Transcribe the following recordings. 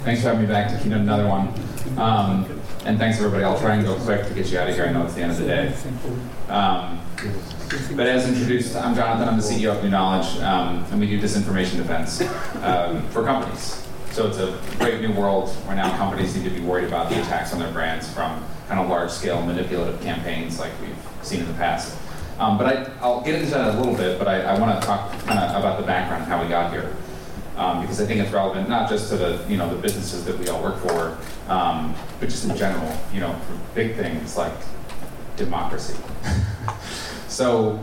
Thanks for having me back to keynote another one. And thanks everybody. I'll try and go quick to get you out of here. I know it's the end of the day. But as introduced, I'm Jonathan. I'm the CEO of New Knowledge, and we do disinformation defense for companies. So it's a great new world where now companies need to be worried about the attacks on their brands from kind of large-scale manipulative campaigns like we've seen in the past. But I'll get into that a little bit, but I want to talk kind of about the background and how we got here. Because I think it's relevant not just to the the businesses that we all work for, but just in general, for big things like democracy. So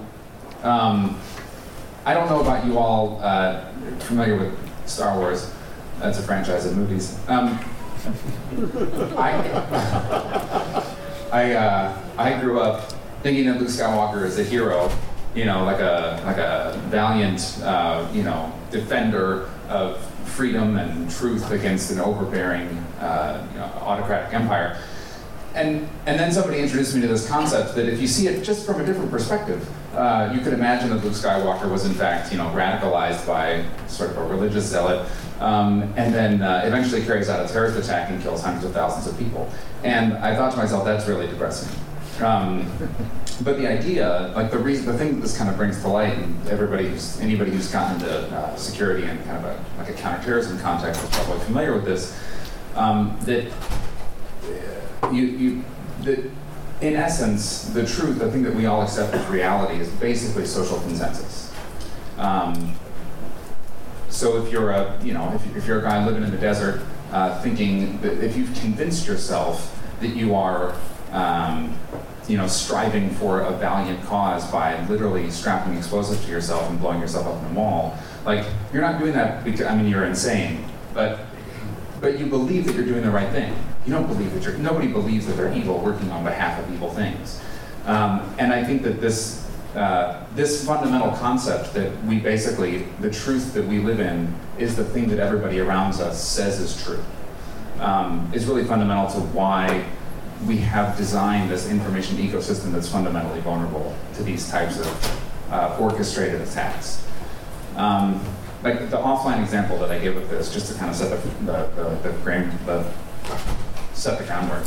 I don't know about you all familiar with Star Wars. That's a franchise of movies. I grew up thinking of Luke Skywalker as a hero, like a valiant, defender of freedom and truth against an overbearing, autocratic empire. And then somebody introduced me to this concept that if you see it just from a different perspective, you could imagine that Luke Skywalker was in fact, radicalized by sort of a religious zealot, and then eventually carries out a terrorist attack and kills hundreds of thousands of people. And I thought to myself, that's really depressing. But the idea, the thing that this kind of brings to light, and anybody who's gotten into security and kind of a counterterrorism context is probably familiar with this, that in essence, the truth, the thing that we all accept as reality, is basically social consensus. So if you're if you're a guy living in the desert, thinking that if you've convinced yourself that you are striving for a valiant cause by literally strapping explosives to yourself and blowing yourself up in a mall, you're not doing that because, you're insane, but you believe that you're doing the right thing. You don't believe that nobody believes that they're evil working on behalf of evil things. And I think that this fundamental concept that the truth that we live in is the thing that everybody around us says is true, is really fundamental to why we have designed this information ecosystem that's fundamentally vulnerable to these types of orchestrated attacks. Like the offline example that I gave of this, just to kind of set the groundwork,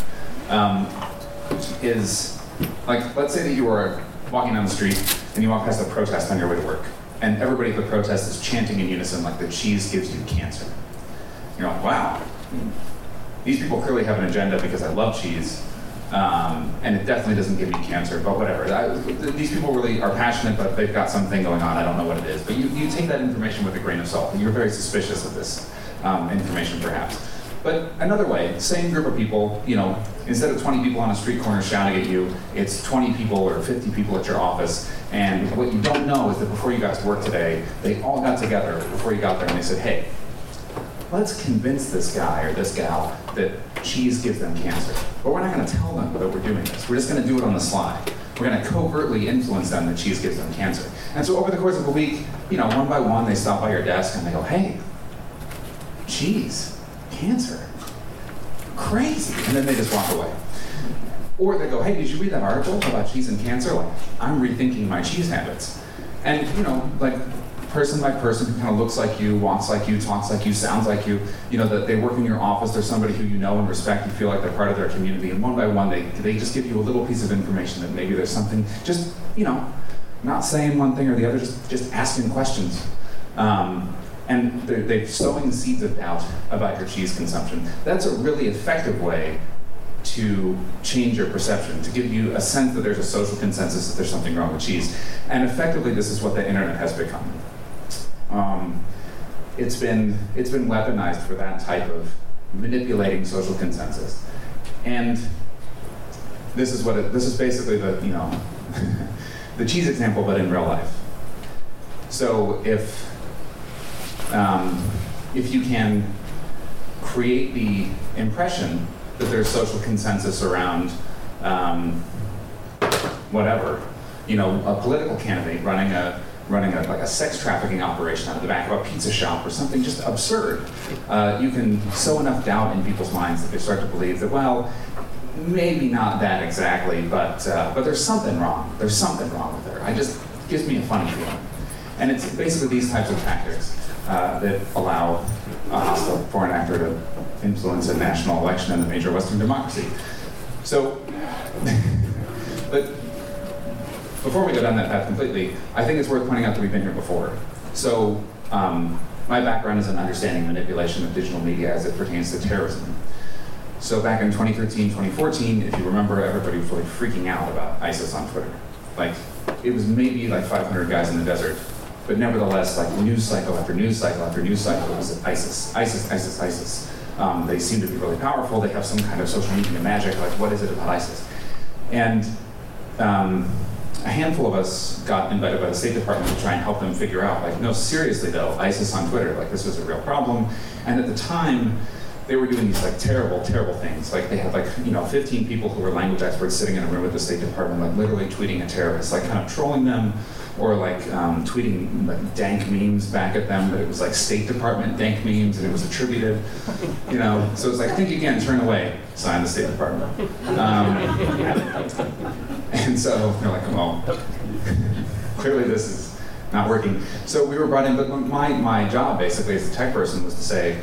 is let's say that you were walking down the street and you walk past a protest on your way to work, and everybody at the protest is chanting in unison like the cheese gives you cancer. You're like, wow. These people clearly have an agenda because I love cheese, and it definitely doesn't give me cancer, but whatever. These people really are passionate, but they've got something going on. I don't know what it is. But you take that information with a grain of salt, and you're very suspicious of this information, perhaps. But another way, same group of people, instead of 20 people on a street corner shouting at you, it's 20 people or 50 people at your office, and what you don't know is that before you got to work today, they all got together before you got there, and they said, hey, let's convince this guy or this gal that cheese gives them cancer. But we're not going to tell them that we're doing this. We're just going to do it on the sly. We're going to covertly influence them that cheese gives them cancer. And so over the course of a week, one by one, they stop by your desk and they go, hey, cheese, cancer, crazy. And then they just walk away. Or they go, hey, did you read that article about cheese and cancer? I'm rethinking my cheese habits. And, person by person who kind of looks like you, walks like you, talks like you, sounds like you, that they work in your office, there's somebody who you know and respect, you feel like they're part of their community, and one by one they just give you a little piece of information that maybe there's something, just, not saying one thing or the other, just asking questions. And they're sowing the seeds of doubt about your cheese consumption. That's a really effective way to change your perception, to give you a sense that there's a social consensus that there's something wrong with cheese. And effectively, this is what the internet has become. It's been weaponized for that type of manipulating social consensus, and this is basically the the cheese example, but in real life. So if you can create the impression that there's social consensus around whatever, a political candidate running a sex trafficking operation out of the back of a pizza shop or something just absurd, you can sow enough doubt in people's minds that they start to believe that, well, maybe not that exactly, but there's something wrong. There's something wrong with her. It just gives me a funny feeling. And it's basically these types of tactics that allow a hostile foreign actor to influence a national election in a major Western democracy. So, but before we go down that path completely, I think it's worth pointing out that we've been here before. So, my background is in understanding manipulation of digital media as it pertains to terrorism. So back in 2013, 2014, if you remember, everybody was really freaking out about ISIS on Twitter. Like, it was maybe like 500 guys in the desert, but nevertheless, like news cycle after news cycle after news cycle, it was ISIS, ISIS, ISIS, ISIS. They seem to be really powerful. They have some kind of social media magic. Like, what is it about ISIS? And a handful of us got invited by the State Department to try and help them figure out, like, no, seriously though, ISIS on Twitter, like, this was a real problem. And at the time, they were doing these like terrible, terrible things. Like, they had 15 people who were language experts sitting in a room at the State Department, like literally tweeting at terrorists, like kind of trolling them, or like tweeting like dank memes back at them, but it was like State Department dank memes, and it was attributed, So it was like, think again, turn away, sign the State Department. And so they're like, well, clearly this is not working. So we were brought in, but my job basically as a tech person was to say,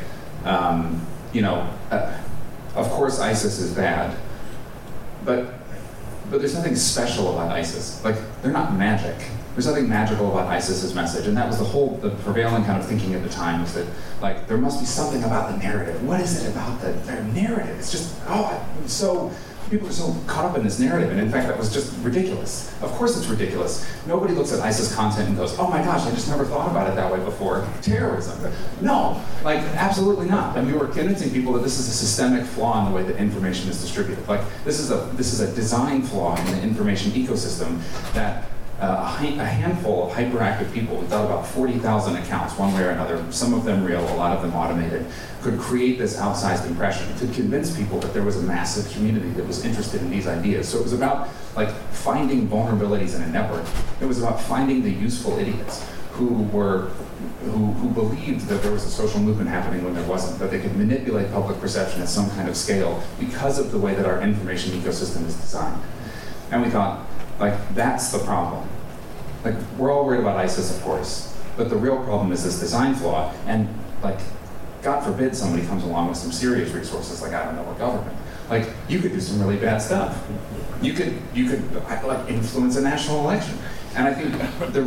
of course ISIS is bad, but there's nothing special about ISIS. Like, they're not magic. There's nothing magical about ISIS's message, and that was the prevailing kind of thinking at the time, was that, like, there must be something about the narrative. What is it about their narrative? It's just, people are so caught up in this narrative, and in fact, that was just ridiculous. Of course it's ridiculous. Nobody looks at ISIS content and goes, oh my gosh, I just never thought about it that way before. Terrorism. No, like, absolutely not. And we were convincing people that this is a systemic flaw in the way that information is distributed. Like, this is a design flaw in the information ecosystem that a handful of hyperactive people, we thought about 40,000 accounts, one way or another, some of them real, a lot of them automated, could create this outsized impression, could convince people that there was a massive community that was interested in these ideas. So it was about, like, finding vulnerabilities in a network. It was about finding the useful idiots who believed that there was a social movement happening when there wasn't, that they could manipulate public perception at some kind of scale because of the way that our information ecosystem is designed. And we thought, like, that's the problem. Like, we're all worried about ISIS, of course, but the real problem is this design flaw, and, like, God forbid somebody comes along with some serious resources, like, I don't know, what government. Like, you could do some really bad stuff. You could like, influence a national election. And I think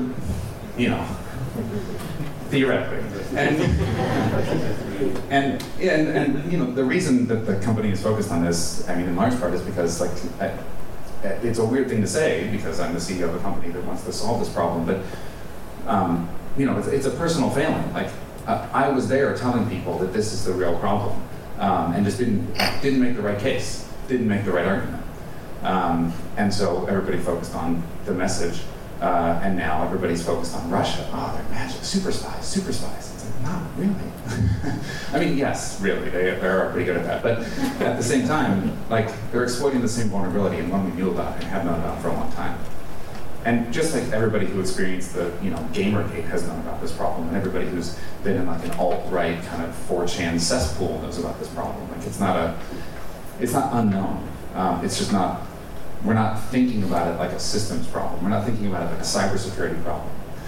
theoretically. And the reason that the company is focused on this, I mean, in large part, is because, like, it's a weird thing to say because I'm the CEO of a company that wants to solve this problem, but it's a personal failing. Like, I was there telling people that this is the real problem, and just didn't make the right case, didn't make the right argument, and so everybody focused on the message, and now everybody's focused on Russia. Oh, they're magic, super spies. It's like, not really. I mean, yes, really, they are pretty good at that. But at the same time, like, they're exploiting the same vulnerability, and one we knew about and have known about for a long time. And just like everybody who experienced the, Gamergate has known about this problem, and everybody who's been in like an alt-right kind of 4chan cesspool knows about this problem. Like, it's not unknown. It's just not. We're not thinking about it like a systems problem. We're not thinking about it like a cybersecurity problem.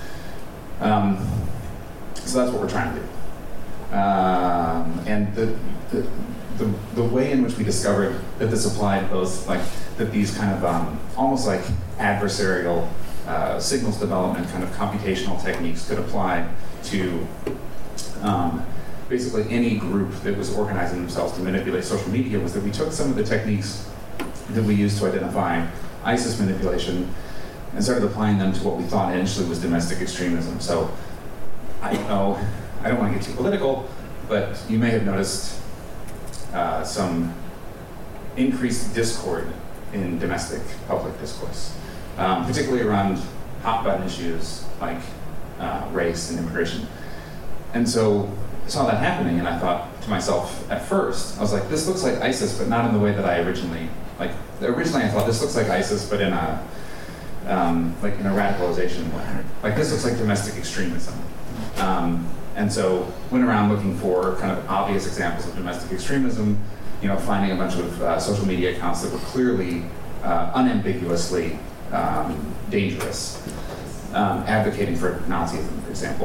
So that's what we're trying to do. And the way in which we discovered that this applied both, like, that these kind of almost like adversarial signals development kind of computational techniques could apply to basically any group that was organizing themselves to manipulate social media, was that we took some of the techniques that we used to identify ISIS manipulation and started applying them to what we thought initially was domestic extremism. So I don't want to get too political, but you may have noticed some increased discord in domestic public discourse, particularly around hot button issues like race and immigration. And so I saw that happening, and I thought to myself, at first, I was like, this looks like ISIS, but not in the way that I originally I thought this looks like ISIS, but in a radicalization way. Like, this looks like domestic extremism. And so went around looking for kind of obvious examples of domestic extremism, finding a bunch of social media accounts that were clearly, unambiguously dangerous, advocating for Nazism, for example.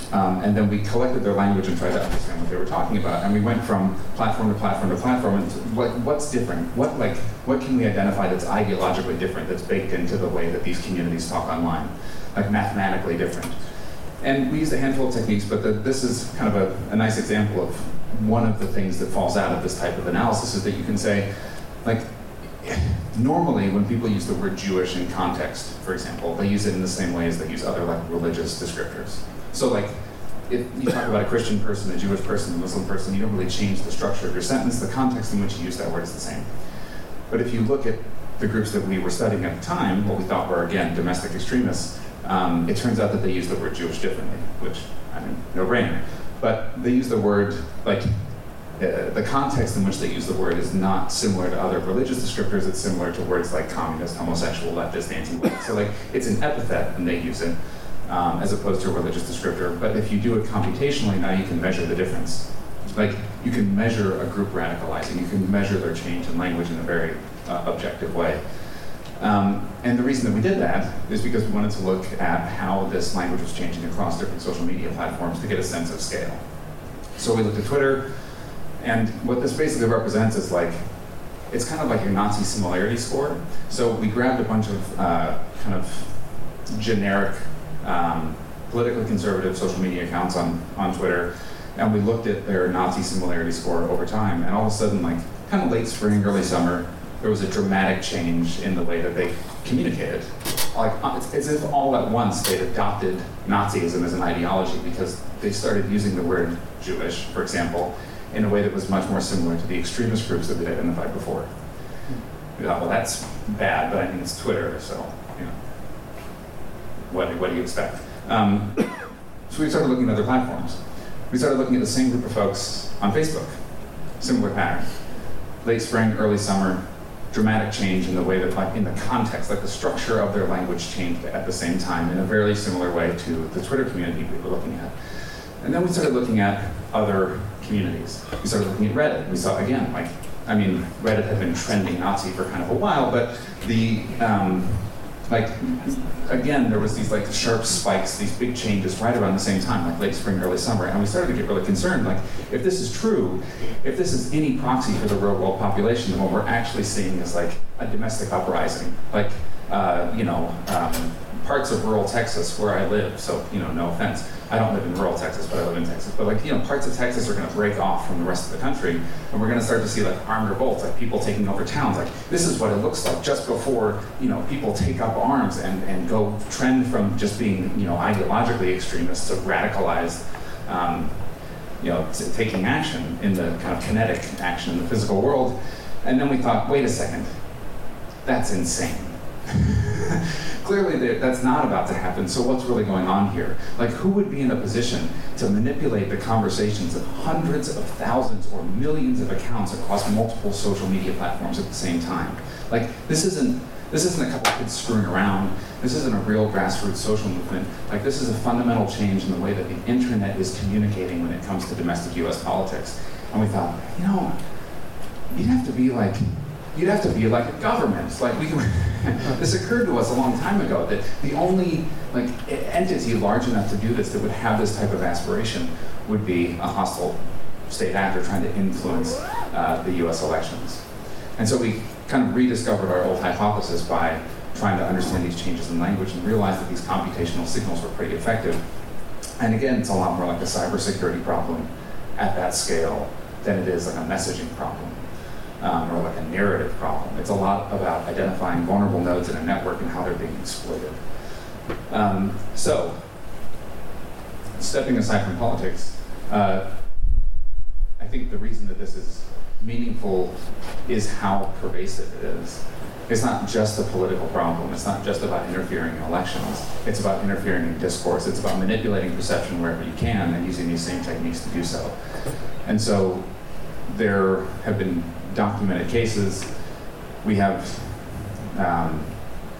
And then we collected their language and tried to understand what they were talking about. And we went from platform to platform to platform. And what's different? What can we identify that's ideologically different, that's baked into the way that these communities talk online, like mathematically different? And we used a handful of techniques, but this is kind of a nice example of one of the things that falls out of this type of analysis, is that you can say, like, normally when people use the word Jewish in context, for example, they use it in the same way as they use other like religious descriptors. So like, if you talk about a Christian person, a Jewish person, a Muslim person, you don't really change the structure of your sentence. The context in which you use that word is the same. But if you look at the groups that we were studying at the time, what we thought were, again, domestic extremists, it turns out that they use the word Jewish differently, which, I mean, no brainer. But they use the word, like, the context in which they use the word is not similar to other religious descriptors. It's similar to words like communist, homosexual, leftist, anti-white. So like, it's an epithet and they use it as opposed to a religious descriptor. But if you do it computationally, now you can measure the difference. Like, you can measure a group radicalizing. You can measure their change in language in a very objective way. And the reason that we did that is because we wanted to look at how this language was changing across different social media platforms to get a sense of scale. So we looked at Twitter, and what this basically represents is like, it's kind of like your Nazi similarity score. So we grabbed a bunch of kind of generic, politically conservative social media accounts on Twitter, and we looked at their Nazi similarity score over time, and all of a sudden, like, kind of late spring, early summer, there was a dramatic change in the way that they communicated. Like, it's as if all at once they'd adopted Nazism as an ideology, because they started using the word Jewish, for example, in a way that was much more similar to the extremist groups that we'd identified before. We thought, well, that's bad, but I mean, it's Twitter, so, you know, what do you expect? So we started looking at other platforms. We started looking at the same group of folks on Facebook. Similar pattern. Late spring, early summer, dramatic change in the way that, like, in the context, like the structure of their language changed at the same time in a very similar way to the Twitter community we were looking at. And then we started looking at other communities. We started looking at Reddit. We saw, again, like, I mean, Reddit had been trending Nazi for kind of a while, but the, like, again, there was these like sharp spikes, these big changes right around the same time, like late spring, early summer, and we started to get really concerned, like, if this is true, if this is any proxy for the real world population, then what we're actually seeing is like a domestic uprising, like, parts of rural Texas where I live, so, you know, no offense, I don't live in rural Texas, but I live in Texas, but like, you know, parts of Texas are gonna break off from the rest of the country, and we're gonna start to see like armed revolts, like people taking over towns, like this is what it looks like just before, you know, people take up arms and go trend from just being, you know, ideologically extremists to radicalized, you know, taking action in the kind of kinetic action in the physical world. And then we thought, wait a second, that's insane. Clearly that's not about to happen, so what's really going on here? Like, who would be in a position to manipulate the conversations of hundreds of thousands or millions of accounts across multiple social media platforms at the same time? Like, this isn't a couple kids screwing around. This isn't a real grassroots social movement. Like, this is a fundamental change in the way that the internet is communicating when it comes to domestic US politics. And we thought, you know, you'd have to be like a government. Like, this occurred to us a long time ago, that the only like entity large enough to do this, that would have this type of aspiration, would be a hostile state actor trying to influence the US elections. And so we kind of rediscovered our old hypothesis by trying to understand these changes in language and realize that these computational signals were pretty effective. And again, it's a lot more like a cybersecurity problem at that scale than it is like a messaging problem. Or like a narrative problem. It's a lot about identifying vulnerable nodes in a network and how they're being exploited. So, stepping aside from politics, I think the reason that this is meaningful is how pervasive it is. It's not just a political problem. It's not just about interfering in elections. It's about interfering in discourse. It's about manipulating perception wherever you can and using these same techniques to do so. And so there have been documented cases. We have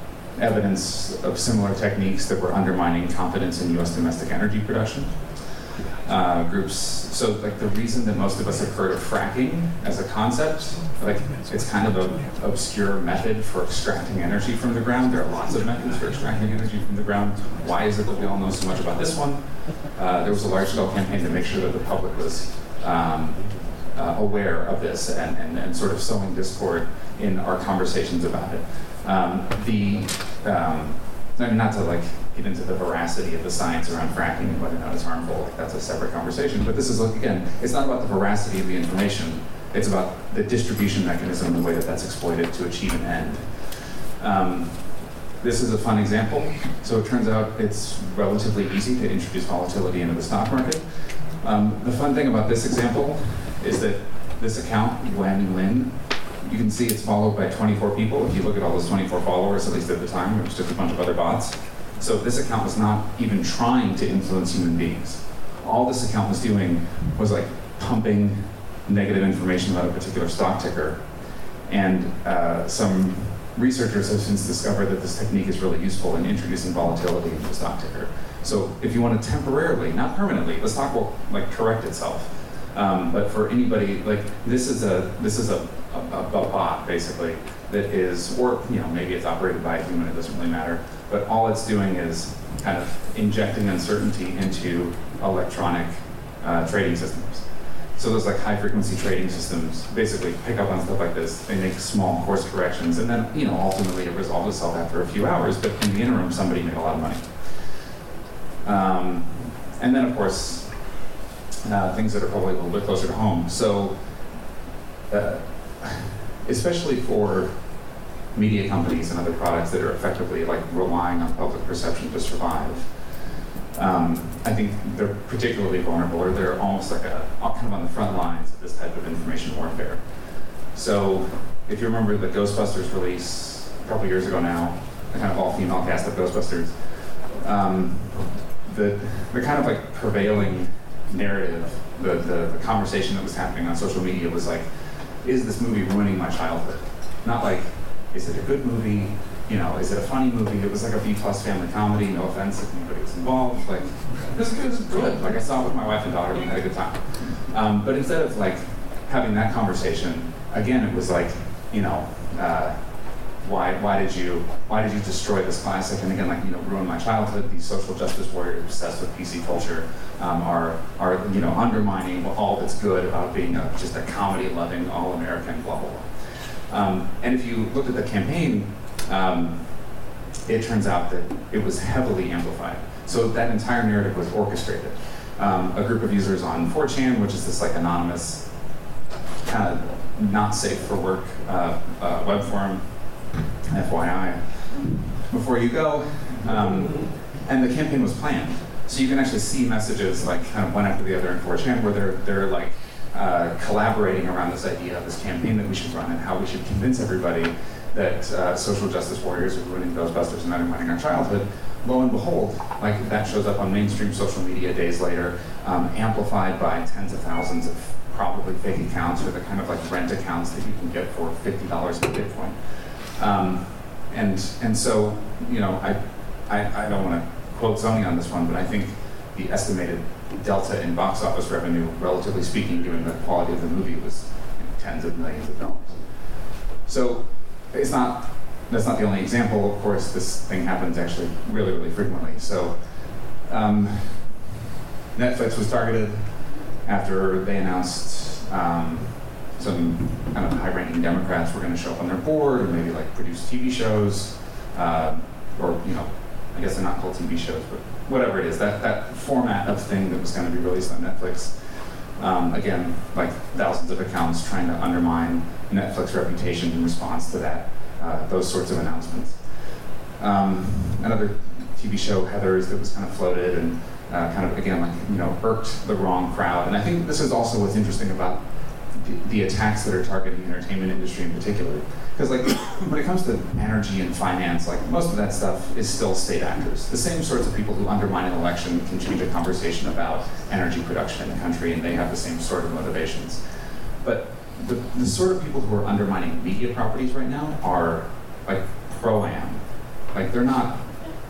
evidence of similar techniques that were undermining confidence in US domestic energy production. groups. So like the reason that most of us have heard of fracking as a concept, like it's kind of an obscure method for extracting energy from the ground. There are lots of methods for extracting energy from the ground. Why is it that we all know so much about this one? There was a large-scale campaign to make sure that the public was aware of this and sort of sowing discord in our conversations about it. Not to like get into the veracity of the science around fracking and whether or not it's harmful, like that's a separate conversation. But this is, like, again, it's not about the veracity of the information, it's about the distribution mechanism, the way that that's exploited to achieve an end. This is a fun example. So it turns out it's relatively easy to introduce volatility into the stock market. The fun thing about this example is that this account, Gwen Lin, you can see it's followed by 24 people. If you look at all those 24 followers, at least at the time, it was just a bunch of other bots. So this account was not even trying to influence human beings. All this account was doing was like pumping negative information about a particular stock ticker. And some researchers have since discovered that this technique is really useful in introducing volatility into the stock ticker. So if you want to temporarily, not permanently, the stock will like correct itself. But for anybody, like this is a bot basically that is, or maybe it's operated by a human, it doesn't really matter. But all it's doing is kind of injecting uncertainty into electronic trading systems. So those like high frequency trading systems basically pick up on stuff like this. They make small course corrections, and then ultimately it resolves itself after a few hours. But in the interim, somebody made a lot of money. And then of course, things that are probably a little bit closer to home. So, especially for media companies and other products that are effectively like relying on public perception to survive, I think they're particularly vulnerable, or they're almost like kind of on the front lines of this type of information warfare. So, if you remember the Ghostbusters release a couple years ago now, the kind of all-female cast of Ghostbusters, the kind of like prevailing narrative, the conversation that was happening on social media was like, is this movie ruining my childhood? Not like, is it a good movie? Is it a funny movie? It was like a B+ family comedy, no offense if anybody was involved. Like, it was good. Like, I saw it with my wife and daughter, we had a good time. But instead of like having that conversation, again, it was like, why did you destroy this classic? And again, like, ruin my childhood. These social justice warriors obsessed with PC culture are undermining all that's good about being just a comedy-loving, all-American, blah, blah, blah. And if you looked at the campaign, it turns out that it was heavily amplified. So that entire narrative was orchestrated. A group of users on 4chan, which is this like anonymous, kind of not safe for work web forum, FYI, before you go. And the campaign was planned. So you can actually see messages like kind of one after the other in 4chan where they're like collaborating around this idea of this campaign that we should run and how we should convince everybody that social justice warriors are ruining Ghostbusters and undermining our childhood. Lo and behold, like that shows up on mainstream social media days later, amplified by tens of thousands of probably fake accounts or the kind of like rent accounts that you can get for $50 in Bitcoin. And so, I don't want to quote Sony on this one, but I think the estimated delta in box office revenue, relatively speaking, given the quality of the movie, was tens of millions of dollars. So that's not the only example. Of course, this thing happens actually really, really frequently. So Netflix was targeted after they announced some kind of high-ranking Democrats were going to show up on their board, or maybe like produce TV shows, or I guess they're not called TV shows, but whatever it is, that format of thing that was going to be released on Netflix. Again, like thousands of accounts trying to undermine Netflix reputation in response to that, those sorts of announcements. Another TV show, Heathers, that was kind of floated and kind of, again, like, irked the wrong crowd. And I think this is also what's interesting about the attacks that are targeting the entertainment industry in particular. Because like when it comes to energy and finance, like most of that stuff is still state actors. The same sorts of people who undermine an election can change a conversation about energy production in the country, and they have the same sort of motivations. But the sort of people who are undermining media properties right now are like pro-am. Like they're not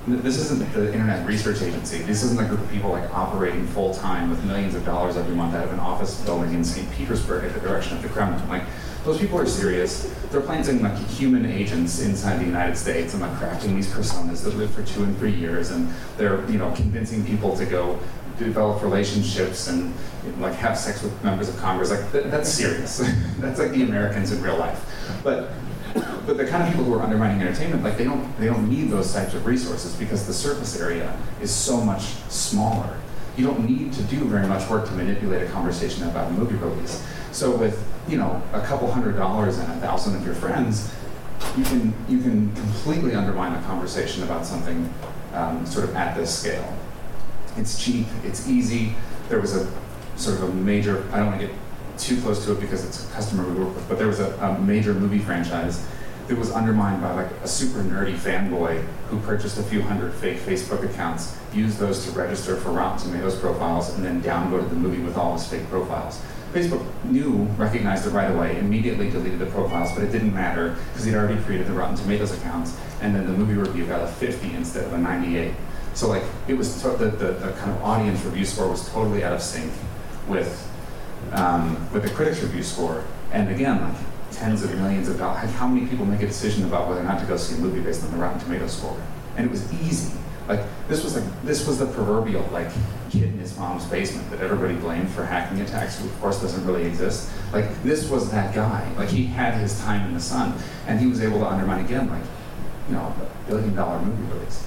this isn't the Internet Research Agency. This isn't a group of people like operating full time with millions of dollars every month out of an office building in St. Petersburg at the direction of the Kremlin. Like, those people are serious. They're planting like human agents inside the United States and like crafting these personas that live for 2 and 3 years, and they're convincing people to go develop relationships and like have sex with members of Congress. Like that's serious. That's like the Americans in real life. But the kind of people who are undermining entertainment, like they don't need those types of resources because the surface area is so much smaller. You don't need to do very much work to manipulate a conversation about a movie release. So with a couple $100 and 1,000 of your friends, you can completely undermine a conversation about something sort of at this scale. It's cheap, it's easy. There was a sort of a major, I don't want to get too close to it because it's a customer we work with, but there was a major movie franchise that was undermined by like a super nerdy fanboy who purchased a few hundred fake Facebook accounts, used those to register for Rotten Tomatoes profiles, and then downvoted the movie with all his fake profiles. Facebook recognized it right away, immediately deleted the profiles, but it didn't matter because he'd already created the Rotten Tomatoes accounts, and then the movie review got a 50 instead of a 98. So like it was the kind of audience review score was totally out of sync with the critics review score. And again, like tens of millions of dollars. How many people make a decision about whether or not to go see a movie based on the Rotten Tomatoes score? And it was easy. Like this was the proverbial like kid in his mom's basement that everybody blamed for hacking attacks, who of course doesn't really exist. Like this was that guy. Like he had his time in the sun, and he was able to undermine again, like a $1 billion movie release.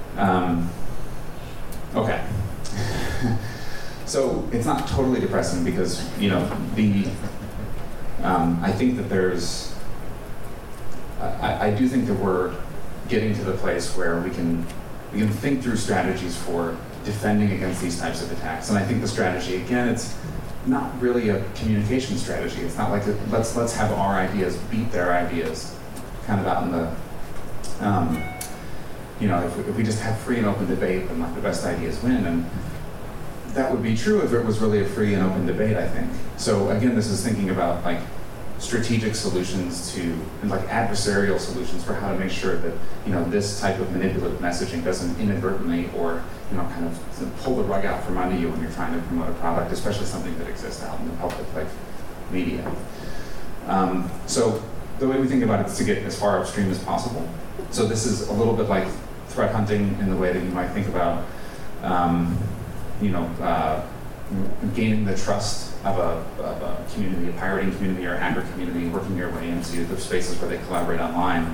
Okay. So it's not totally depressing because I think that there's I do think that we're getting to the place where we can think through strategies for defending against these types of attacks. And I think the strategy, again, it's not really a communication strategy. It's not like let's have our ideas beat their ideas, kind of out in the if we just have free and open debate, then like the best ideas win. And that would be true if it was really a free and open debate, I think. So again, this is thinking about like strategic solutions and like adversarial solutions for how to make sure that this type of manipulative messaging doesn't inadvertently or kind of pull the rug out from under you when you're trying to promote a product, especially something that exists out in the public like media. So the way we think about it is to get as far upstream as possible. So this is a little bit like threat hunting in the way that you might think about gaining the trust of a community, a pirating community or a hacker community, working your way into the spaces where they collaborate online,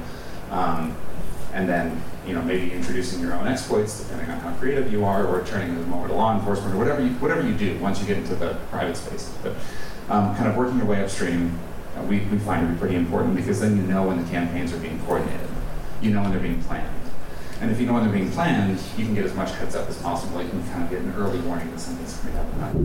and then maybe introducing your own exploits depending on how creative you are, or turning them over to law enforcement, or whatever you do once you get into the private spaces. But kind of working your way upstream, we find to be pretty important because then when the campaigns are being coordinated, when they're being planned. And if you know when they're being planned, you can get as much heads up as possible. You can kind of get an early warning that something's coming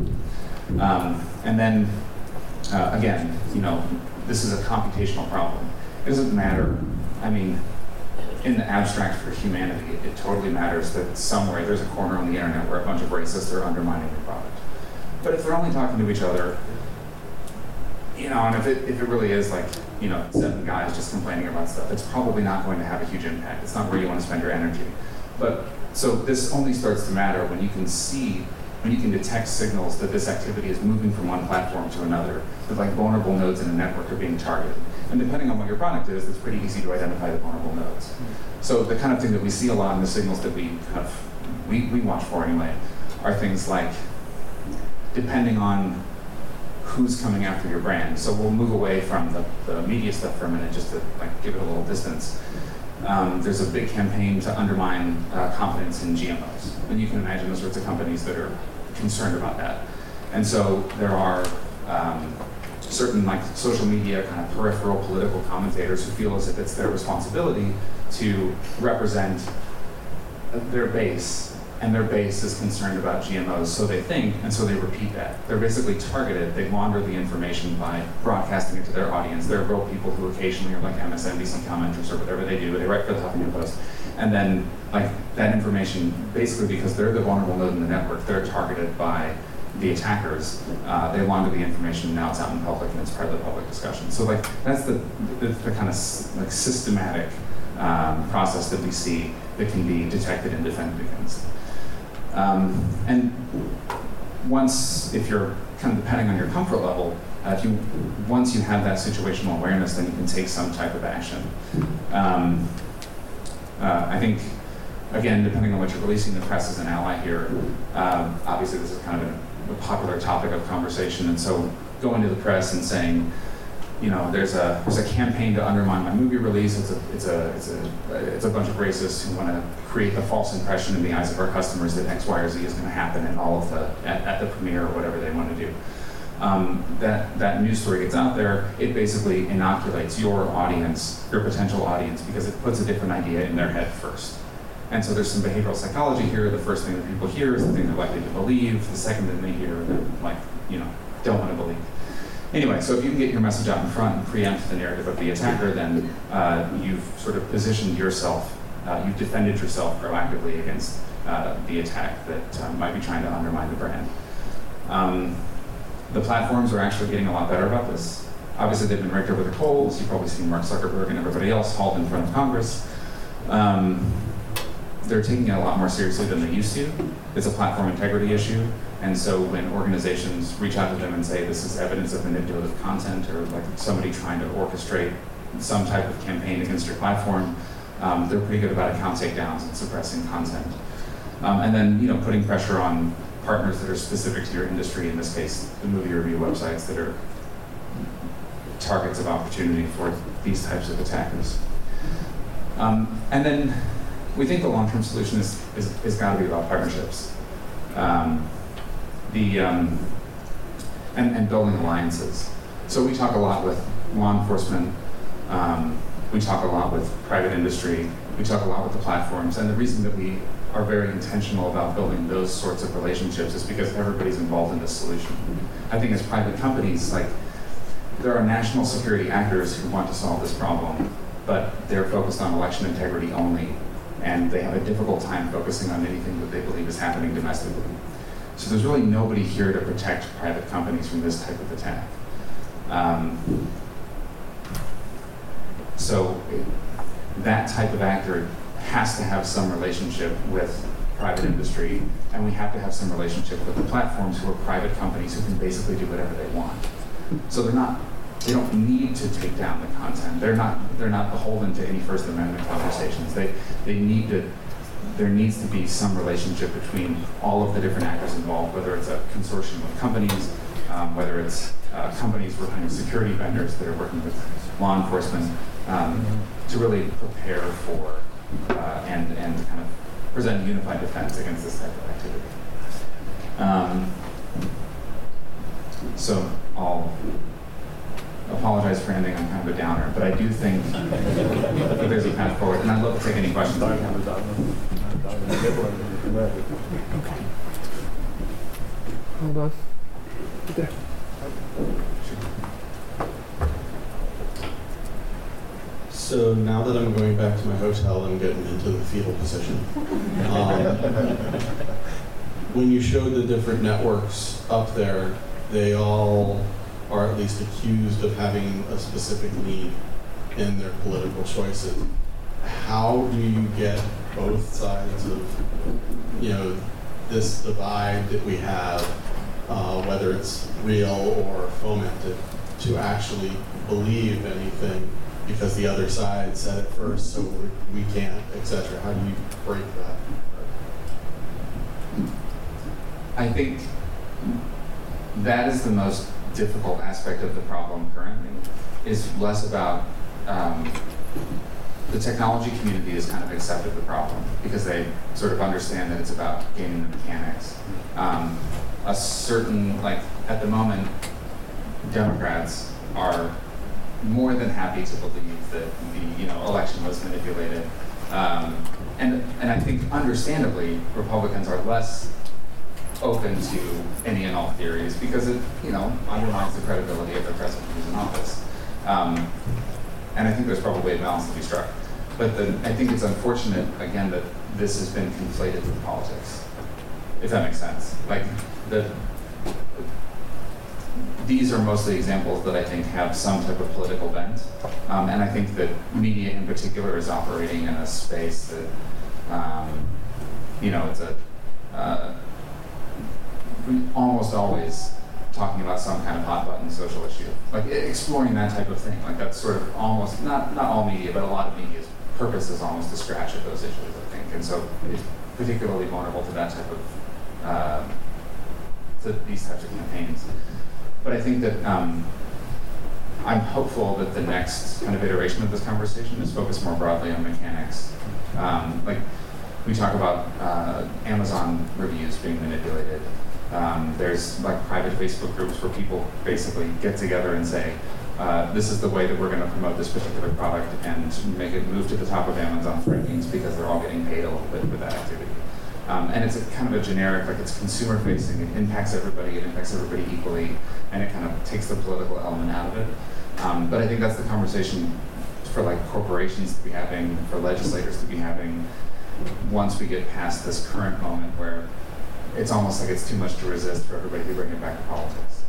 up. And then, again, this is a computational problem. It doesn't matter. I mean, in the abstract for humanity, it totally matters that somewhere there's a corner on the internet where a bunch of racists are undermining your product. But if they're only talking to each other, and if it really is like, 7 guys just complaining about stuff, it's probably not going to have a huge impact. It's not where you want to spend your energy. But so this only starts to matter when you can detect signals that this activity is moving from one platform to another, that like vulnerable nodes in a network are being targeted. And depending on what your product is, it's pretty easy to identify the vulnerable nodes. So the kind of thing that we see a lot in the signals that we watch for anyway, are things like, depending on who's coming after your brand. So we'll move away from the media stuff for a minute, just to like give it a little distance. There's a big campaign to undermine confidence in GMOs. And you can imagine those sorts of companies that are concerned about that. And so there are certain like social media kind of peripheral political commentators who feel as if it's their responsibility to represent their base, and their base is concerned about GMOs, so they think, and so they repeat that. They're basically targeted. They launder the information by broadcasting it to their audience. There are real people who occasionally are like MSNBC commenters or whatever they do. They write for the Huffington Post. And then like that information, basically because they're the vulnerable node in the network, they're targeted by the attackers. They launder the information, now it's out in public and it's part of the public discussion. So like that's the kind of like systematic process that we see that can be detected and defended against. And once, if you're kind of depending on your comfort level, once you have that situational awareness, then you can take some type of action. I think, again, depending on what you're releasing, the press is an ally here. Obviously, this is kind of a popular topic of conversation, and so going to the press and saying, you know, there's a campaign to undermine my movie release. It's a bunch of racists who want to create the false impression in the eyes of our customers that X, Y, or Z is going to happen in all of at the premiere or whatever they want to do. That news story gets out there, it basically inoculates your audience, your potential audience, because it puts a different idea in their head first. And so there's some behavioral psychology here. The first thing that people hear is the thing they're likely to believe. The second thing they hear, they're like, you know, don't want to believe. Anyway, so if you can get your message out in front and preempt the narrative of the attacker, then you've sort of positioned yourself, you've defended yourself proactively against the attack that might be trying to undermine the brand. The platforms are actually getting a lot better about this. Obviously, they've been raked over the coals. You've probably seen Mark Zuckerberg and everybody else hauled in front of Congress. They're taking it a lot more seriously than they used to. It's a platform integrity issue. And so when organizations reach out to them and say this is evidence of manipulative content or like somebody trying to orchestrate some type of campaign against your platform, they're pretty good about account takedowns and suppressing content. And then, you know, putting pressure on partners that are specific to your industry, in this case, the movie review websites that are targets of opportunity for these types of attackers. And then we think the long-term solution is got to be about partnerships. And building alliances. So we talk a lot with law enforcement, we talk a lot with private industry, we talk a lot with the platforms, and the reason that we are very intentional about building those sorts of relationships is because everybody's involved in this solution. I think as private companies, like, there are national security actors who want to solve this problem, but they're focused on election integrity only, and they have a difficult time focusing on anything that they believe is happening domestically. So there's really nobody here to protect private companies from this type of attack. So that type of actor has to have some relationship with private industry, and we have to have some relationship with the platforms who are private companies who can basically do whatever they want. So they don't need to take down the content. They're not beholden to any First Amendment conversations. There needs to be some relationship between all of the different actors involved, whether it's a consortium of companies, whether it's companies working with security vendors that are working with law enforcement, to really prepare for and kind of present a unified defense against this type of activity. So I'll apologize for ending on kind of a downer, but I do think that there's a path forward, and I'd love to take any questions. Okay. Hold on. Right there. So now that I'm going back to my hotel, I'm getting into the fetal position. When you showed the different networks up there, they all are at least accused of having a specific need in their political choices. How do you get both sides of, you know, this divide that we have, whether it's real or fomented, to actually believe anything because the other side said it first, so we can't, etc.? How do you break that? I think that is the most difficult aspect of the problem currently, is less about the technology community has kind of accepted the problem because they sort of understand that it's about gaming the mechanics. A certain, like, at the moment, Democrats are more than happy to believe that the election was manipulated, and I think understandably Republicans are less open to any and all theories because it undermines the credibility of the president who's in office. And I think there's probably a balance to be struck. But I think it's unfortunate, again, that this has been conflated with politics, if that makes sense. Like, these are mostly examples that I think have some type of political bent. And I think that media in particular is operating in a space that It's we almost always talking about some kind of hot button social issue, like exploring that type of thing. Like that's sort of almost not all media, but a lot of media's purpose is almost to scratch at those issues, I think, and so it's particularly vulnerable to that type of to these types of campaigns. But I think that I'm hopeful that the next kind of iteration of this conversation is focused more broadly on mechanics. Like we talk about Amazon reviews being manipulated. There's like private Facebook groups where people basically get together and say, this is the way that we're going to promote this particular product and make it move to the top of Amazon's rankings because they're all getting paid a little bit for that activity. And it's a kind of a generic, like it's consumer facing, it impacts everybody equally, and it kind of takes the political element out of it. But I think that's the conversation for like corporations to be having, for legislators to be having, once we get past this current moment where it's almost like it's too much to resist for everybody to bring it back to politics.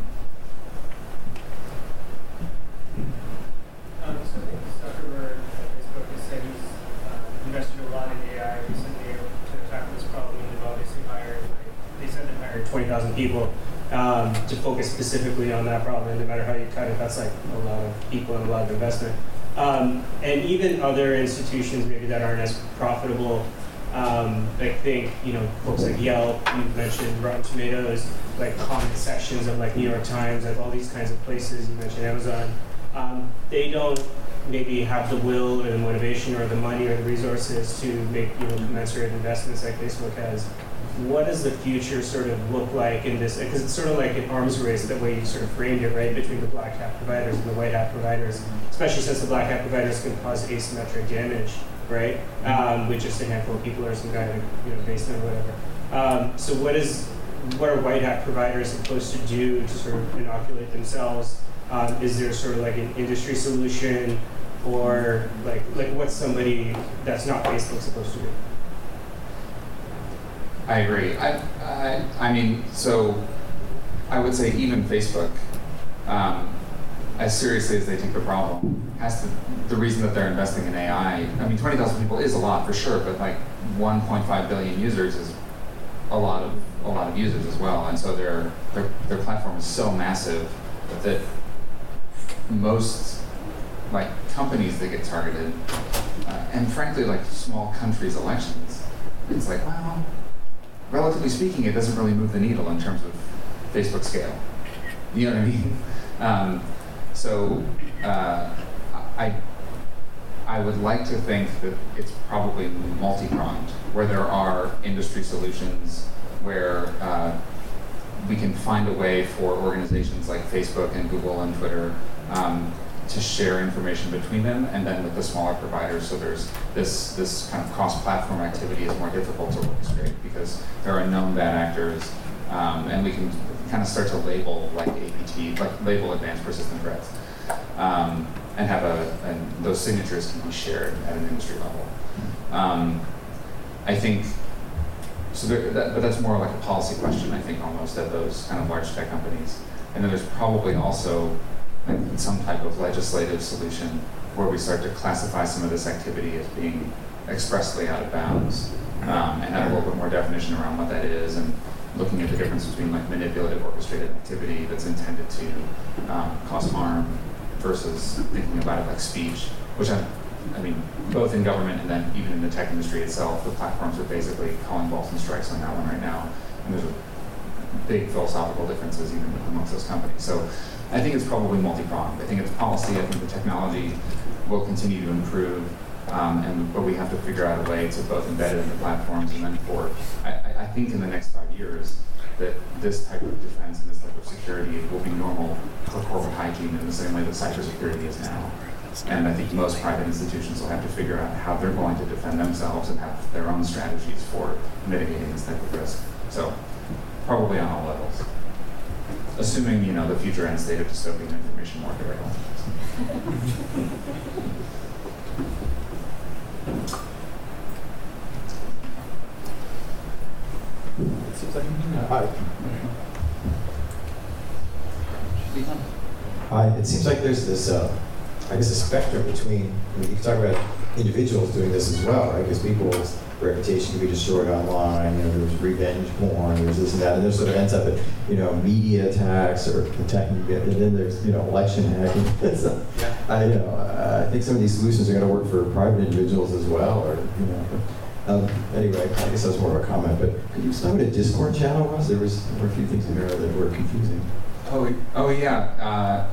So I think Zuckerberg at Facebook has said he's invested a lot in AI recently to tackle this problem, and they've obviously hired, they said they hired 20,000 people to focus specifically on that problem, and no matter how you cut it, that's like a lot of people and a lot of investment. And even other institutions maybe that aren't as profitable, I think, folks like Yelp, you mentioned Rotten Tomatoes, like comment sections of like New York Times, like all these kinds of places, you mentioned Amazon, they don't maybe have the will or the motivation or the money or the resources to make commensurate investments like Facebook has. What does the future sort of look like in this? Because it's sort of like an arms race, the way you sort of framed it, right, between the black hat providers and the white hat providers, especially since the black hat providers can cause asymmetric damage, right, with just a handful of people or some guy in a basement or whatever. So what are white hat providers supposed to do to sort of inoculate themselves? Is there sort of like an industry solution, or like what's somebody that's not Facebook supposed to do? I agree. I mean, so I would say even Facebook, as seriously as they take the problem, the reason that they're investing in AI. I mean, 20,000 people is a lot for sure, but like 1.5 billion users is a lot of users as well, and so their platform is so massive that most like companies that get targeted, and frankly like small countries' elections, it's like, well, relatively speaking, it doesn't really move the needle in terms of Facebook scale. You know what I mean? So I would like to think that it's probably multi-pronged, where there are industry solutions, where we can find a way for organizations like Facebook and Google and Twitter to share information between them, and then with the smaller providers, so there's this kind of cross-platform activity is more difficult to orchestrate because there are known bad actors, and we can kind of start to label like APT, like label advanced persistent threats, and have and those signatures can be shared at an industry level. I think so, but that's more like a policy question, I think, almost at those kind of large tech companies, and then there's probably also some type of legislative solution where we start to classify some of this activity as being expressly out of bounds, and have a little bit more definition around what that is, and looking at the difference between like manipulative orchestrated activity that's intended to cause harm versus thinking about it like speech, which I mean, both in government and then even in the tech industry itself, the platforms are basically calling balls and strikes on that one right now, and there's big philosophical differences even amongst those companies. So I think it's probably multi-pronged. I think it's policy. I think the technology will continue to improve, but we have to figure out a way to both embed it in the platforms, and then I think in the next 5 years that this type of defense and this type of security will be normal for corporate hygiene in the same way that cybersecurity is now. And I think most private institutions will have to figure out how they're going to defend themselves and have their own strategies for mitigating this type of risk. So probably on all levels. Assuming, the future end state of dystopian information warfare. It seems like Hi. It seems like there's this I guess, a spectrum between, I mean, you can talk about individuals doing this as well, right? Because people's reputation can be destroyed online, there's revenge porn, there's this and that, and there sort of ends up at, media attacks or attacking, and then there's, election hacking. So, I think some of these solutions are going to work for private individuals as well, or, anyway, I guess that was more of a comment, but could you explain what a Discord channel was? There were a few things in there that were confusing. Oh yeah.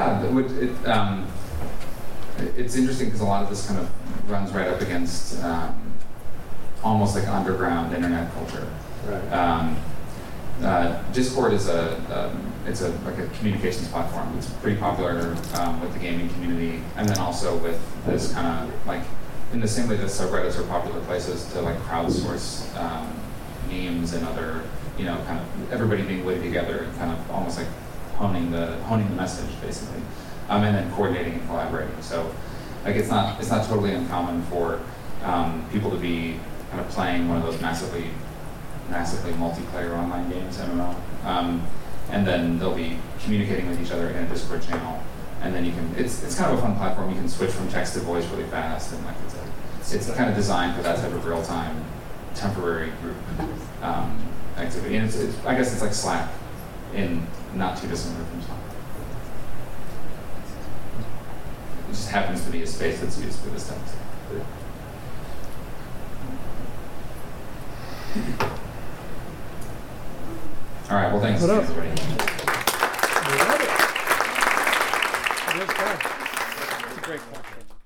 It's interesting because a lot of this kind of runs right up against almost like underground internet culture. Right. Discord is it's like a communications platform. It's pretty popular with the gaming community, and then also with this kind of like, in the same way that subreddits are popular places to like crowdsource memes and other, kind of everybody being witty together and kind of almost like honing the message basically, and then coordinating and collaborating. So like it's not totally uncommon for people to be kind of playing one of those massively multiplayer online games, MMO, and then they'll be communicating with each other in a Discord channel, and then it's kind of a fun platform. You can switch from text to voice really fast, and like it's kind of designed for that type of real-time temporary group activity. And I guess it's like Slack in not too dissimilar from Slack. It just happens to be a space that's used for this type of stuff. All right, well, thanks, everybody. Good stuff. It's a great question.